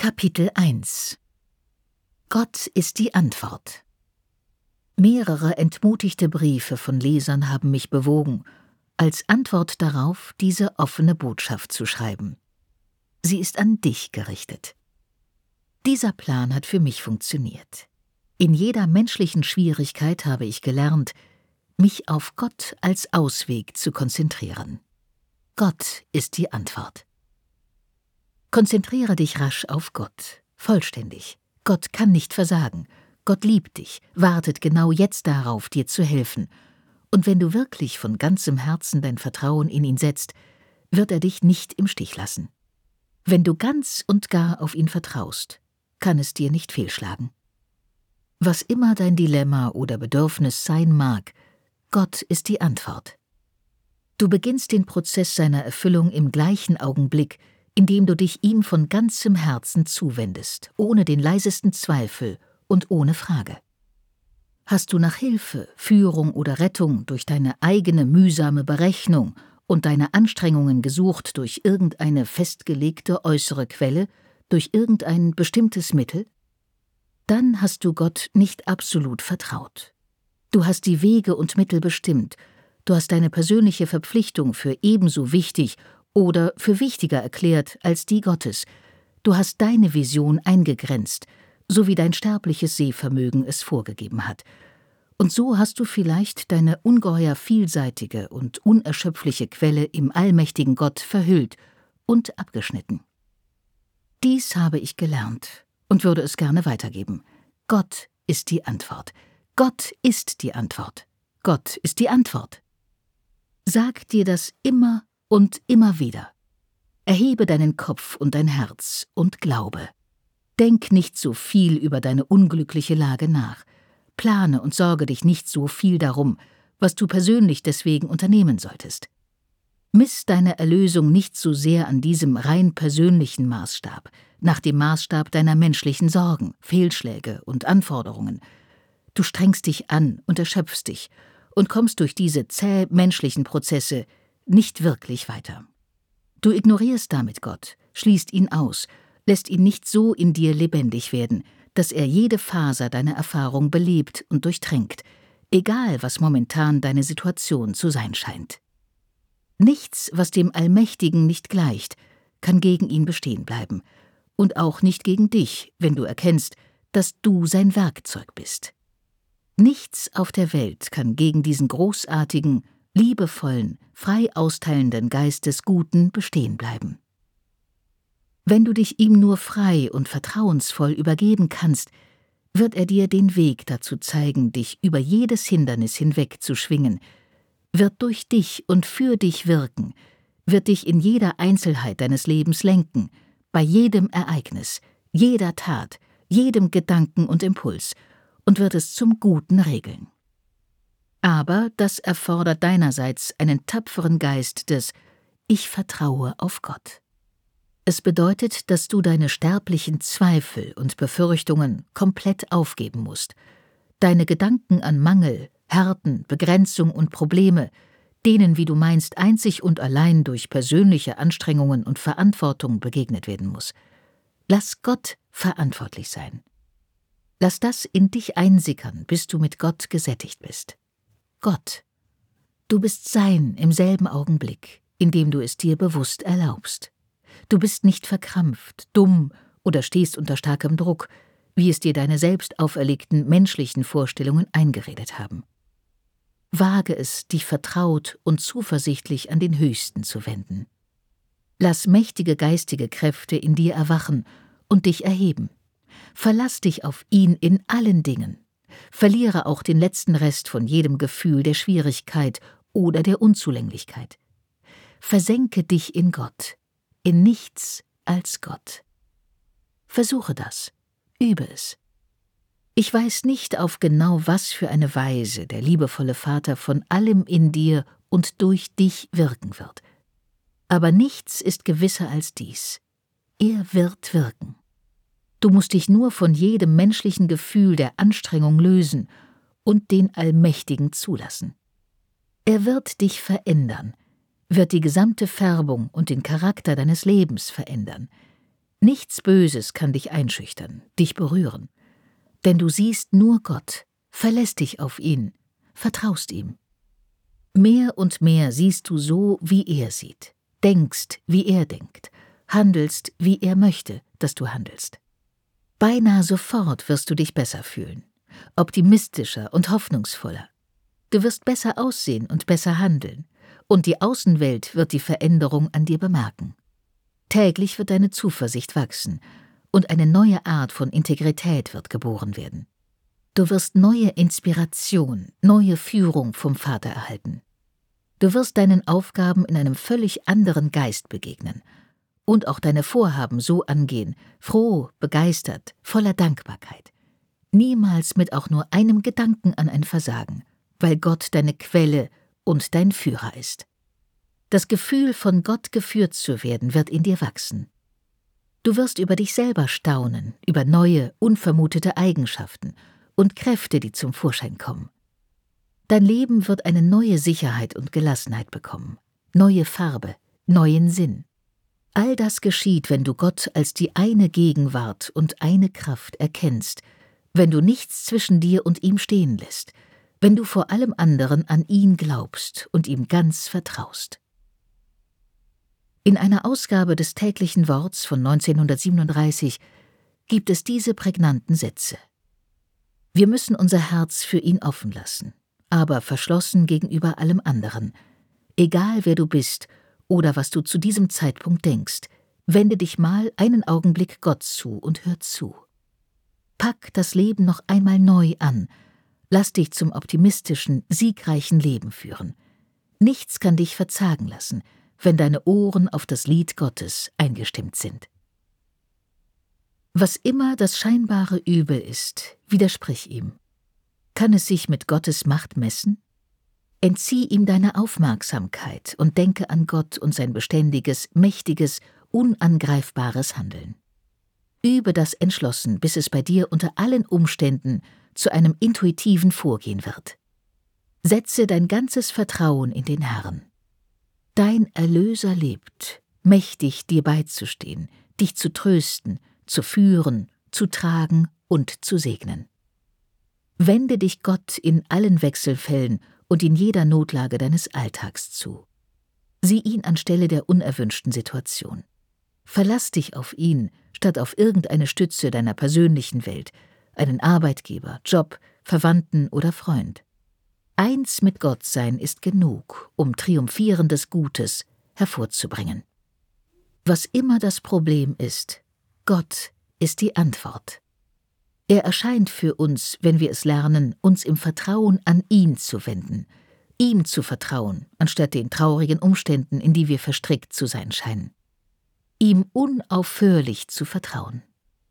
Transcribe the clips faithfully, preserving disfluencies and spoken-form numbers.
Kapitel eins. Gott ist die Antwort. Mehrere entmutigte Briefe von Lesern haben mich bewogen, als Antwort darauf diese offene Botschaft zu schreiben. Sie ist an dich gerichtet. Dieser Plan hat für mich funktioniert. In jeder menschlichen Schwierigkeit habe ich gelernt, mich auf Gott als Ausweg zu konzentrieren. Gott ist die Antwort. Konzentriere dich rasch auf Gott, vollständig. Gott kann nicht versagen. Gott liebt dich, wartet genau jetzt darauf, dir zu helfen. Und wenn du wirklich von ganzem Herzen dein Vertrauen in ihn setzt, wird er dich nicht im Stich lassen. Wenn du ganz und gar auf ihn vertraust, kann es dir nicht fehlschlagen. Was immer dein Dilemma oder Bedürfnis sein mag, Gott ist die Antwort. Du beginnst den Prozess seiner Erfüllung im gleichen Augenblick, indem du dich ihm von ganzem Herzen zuwendest, ohne den leisesten Zweifel und ohne Frage. Hast du nach Hilfe, Führung oder Rettung durch deine eigene mühsame Berechnung und deine Anstrengungen gesucht durch irgendeine festgelegte äußere Quelle, durch irgendein bestimmtes Mittel? Dann hast du Gott nicht absolut vertraut. Du hast die Wege und Mittel bestimmt, du hast deine persönliche Verpflichtung für ebenso wichtig oder für wichtiger erklärt als die Gottes. Du hast deine Vision eingegrenzt, so wie dein sterbliches Sehvermögen es vorgegeben hat. Und so hast du vielleicht deine ungeheuer vielseitige und unerschöpfliche Quelle im allmächtigen Gott verhüllt und abgeschnitten. Dies habe ich gelernt und würde es gerne weitergeben. Gott ist die Antwort. Gott ist die Antwort. Gott ist die Antwort. Sag dir das immer und immer wieder. Erhebe deinen Kopf und dein Herz und glaube. Denk nicht so viel über deine unglückliche Lage nach. Plane und sorge dich nicht so viel darum, was du persönlich deswegen unternehmen solltest. Miss deine Erlösung nicht so sehr an diesem rein persönlichen Maßstab, nach dem Maßstab deiner menschlichen Sorgen, Fehlschläge und Anforderungen. Du strengst dich an und erschöpfst dich und kommst durch diese zäh menschlichen Prozesse nicht wirklich weiter. Du ignorierst damit Gott, schließt ihn aus, lässt ihn nicht so in dir lebendig werden, dass er jede Faser deiner Erfahrung belebt und durchtränkt, egal was momentan deine Situation zu sein scheint. Nichts, was dem Allmächtigen nicht gleicht, kann gegen ihn bestehen bleiben, und auch nicht gegen dich, wenn du erkennst, dass du sein Werkzeug bist. Nichts auf der Welt kann gegen diesen großartigen, liebevollen, frei austeilenden Geist des Guten bestehen bleiben. Wenn du dich ihm nur frei und vertrauensvoll übergeben kannst, wird er dir den Weg dazu zeigen, dich über jedes Hindernis hinweg zu schwingen, wird durch dich und für dich wirken, wird dich in jeder Einzelheit deines Lebens lenken, bei jedem Ereignis, jeder Tat, jedem Gedanken und Impuls, und wird es zum Guten regeln. Aber das erfordert deinerseits einen tapferen Geist des Ich vertraue auf Gott. Es bedeutet, dass du deine sterblichen Zweifel und Befürchtungen komplett aufgeben musst, deine Gedanken an Mangel, Härten, Begrenzung und Probleme, denen, wie du meinst, einzig und allein durch persönliche Anstrengungen und Verantwortung begegnet werden muss. Lass Gott verantwortlich sein. Lass das in dich einsickern, bis du mit Gott gesättigt bist. Gott. Du bist sein im selben Augenblick, in dem du es dir bewusst erlaubst. Du bist nicht verkrampft, dumm oder stehst unter starkem Druck, wie es dir deine selbst auferlegten menschlichen Vorstellungen eingeredet haben. Wage es, dich vertraut und zuversichtlich an den Höchsten zu wenden. Lass mächtige geistige Kräfte in dir erwachen und dich erheben. Verlass dich auf ihn in allen Dingen. Verliere auch den letzten Rest von jedem Gefühl der Schwierigkeit oder der Unzulänglichkeit. Versenke dich in Gott, in nichts als Gott. Versuche das, übe es. Ich weiß nicht, auf genau was für eine Weise der liebevolle Vater von allem in dir und durch dich wirken wird. Aber nichts ist gewisser als dies. Er wird wirken. Du musst dich nur von jedem menschlichen Gefühl der Anstrengung lösen und den Allmächtigen zulassen. Er wird dich verändern, wird die gesamte Färbung und den Charakter deines Lebens verändern. Nichts Böses kann dich einschüchtern, dich berühren. Denn du siehst nur Gott, verlässt dich auf ihn, vertraust ihm. Mehr und mehr siehst du so, wie er sieht, denkst, wie er denkt, handelst, wie er möchte, dass du handelst. Beinahe sofort wirst du dich besser fühlen, optimistischer und hoffnungsvoller. Du wirst besser aussehen und besser handeln, und die Außenwelt wird die Veränderung an dir bemerken. Täglich wird deine Zuversicht wachsen, und eine neue Art von Integrität wird geboren werden. Du wirst neue Inspiration, neue Führung vom Vater erhalten. Du wirst deinen Aufgaben in einem völlig anderen Geist begegnen und auch deine Vorhaben so angehen, froh, begeistert, voller Dankbarkeit. Niemals mit auch nur einem Gedanken an ein Versagen, weil Gott deine Quelle und dein Führer ist. Das Gefühl, von Gott geführt zu werden, wird in dir wachsen. Du wirst über dich selber staunen, über neue, unvermutete Eigenschaften und Kräfte, die zum Vorschein kommen. Dein Leben wird eine neue Sicherheit und Gelassenheit bekommen, neue Farbe, neuen Sinn. All das geschieht, wenn du Gott als die eine Gegenwart und eine Kraft erkennst, wenn du nichts zwischen dir und ihm stehen lässt, wenn du vor allem anderen an ihn glaubst und ihm ganz vertraust. In einer Ausgabe des Täglichen Worts von neunzehnhundertsiebenunddreißig gibt es diese prägnanten Sätze. Wir müssen unser Herz für ihn offen lassen, aber verschlossen gegenüber allem anderen. Egal wer du bist oder was du zu diesem Zeitpunkt denkst, wende dich mal einen Augenblick Gott zu und hör zu. Pack das Leben noch einmal neu an, lass dich zum optimistischen, siegreichen Leben führen. Nichts kann dich verzagen lassen, wenn deine Ohren auf das Lied Gottes eingestimmt sind. Was immer das scheinbare Übel ist, widersprich ihm. Kann es sich mit Gottes Macht messen? Entzieh ihm deine Aufmerksamkeit und denke an Gott und sein beständiges, mächtiges, unangreifbares Handeln. Übe das entschlossen, bis es bei dir unter allen Umständen zu einem intuitiven Vorgehen wird. Setze dein ganzes Vertrauen in den Herrn. Dein Erlöser lebt, mächtig dir beizustehen, dich zu trösten, zu führen, zu tragen und zu segnen. Wende dich Gott in allen Wechselfällen und in jeder Notlage deines Alltags zu. Sieh ihn anstelle der unerwünschten Situation. Verlass dich auf ihn, statt auf irgendeine Stütze deiner persönlichen Welt, einen Arbeitgeber, Job, Verwandten oder Freund. Eins mit Gott sein ist genug, um triumphierendes Gutes hervorzubringen. Was immer das Problem ist, Gott ist die Antwort. Er erscheint für uns, wenn wir es lernen, uns im Vertrauen an ihn zu wenden, ihm zu vertrauen, anstatt den traurigen Umständen, in die wir verstrickt zu sein scheinen. Ihm unaufhörlich zu vertrauen.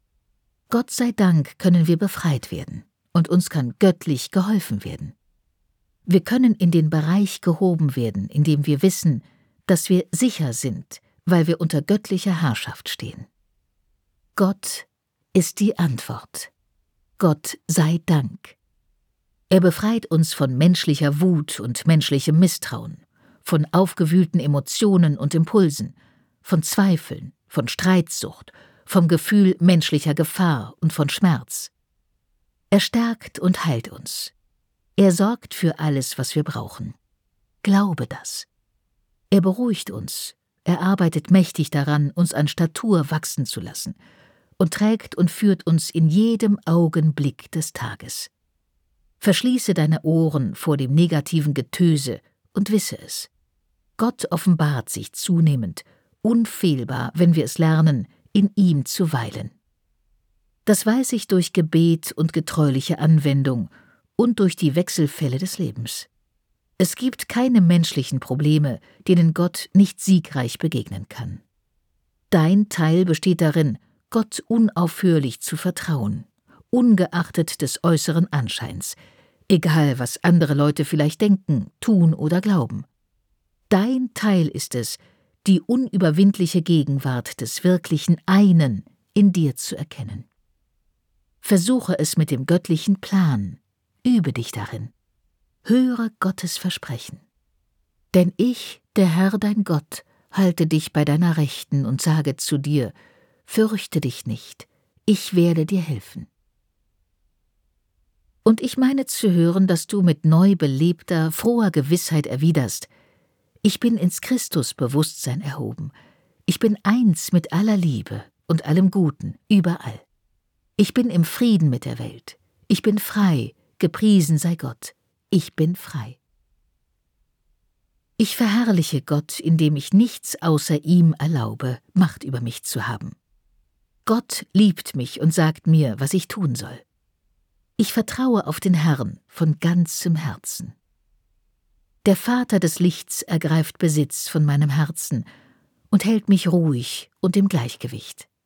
Gott sei Dank können wir befreit werden und uns kann göttlich geholfen werden. Wir können in den Bereich gehoben werden, in dem wir wissen, dass wir sicher sind, weil wir unter göttlicher Herrschaft stehen. Gott ist die Antwort. Gott sei Dank. Er befreit uns von menschlicher Wut und menschlichem Misstrauen, von aufgewühlten Emotionen und Impulsen, von Zweifeln, von Streitsucht, vom Gefühl menschlicher Gefahr und von Schmerz. Er stärkt und heilt uns. Er sorgt für alles, was wir brauchen. Glaube das. Er beruhigt uns. Er arbeitet mächtig daran, uns an Statur wachsen zu lassen und trägt und führt uns in jedem Augenblick des Tages. Verschließe deine Ohren vor dem negativen Getöse und wisse es. Gott offenbart sich zunehmend, unfehlbar, wenn wir es lernen, in ihm zu weilen. Das weiß ich durch Gebet und getreuliche Anwendung und durch die Wechselfälle des Lebens. Es gibt keine menschlichen Probleme, denen Gott nicht siegreich begegnen kann. Dein Teil besteht darin, Gott unaufhörlich zu vertrauen, ungeachtet des äußeren Anscheins, egal was andere Leute vielleicht denken, tun oder glauben. Dein Teil ist es, die unüberwindliche Gegenwart des wirklichen Einen in dir zu erkennen. Versuche es mit dem göttlichen Plan, übe dich darin. Höre Gottes Versprechen. Denn ich, der Herr dein Gott, halte dich bei deiner Rechten und sage zu dir, fürchte dich nicht, ich werde dir helfen. Und ich meine zu hören, dass du mit neu belebter, froher Gewissheit erwiderst: Ich bin ins Christusbewusstsein erhoben, ich bin eins mit aller Liebe und allem Guten, überall. Ich bin im Frieden mit der Welt, ich bin frei, gepriesen sei Gott, ich bin frei. Ich verherrliche Gott, indem ich nichts außer ihm erlaube, Macht über mich zu haben. Gott liebt mich und sagt mir, was ich tun soll. Ich vertraue auf den Herrn von ganzem Herzen. Der Vater des Lichts ergreift Besitz von meinem Herzen und hält mich ruhig und im Gleichgewicht.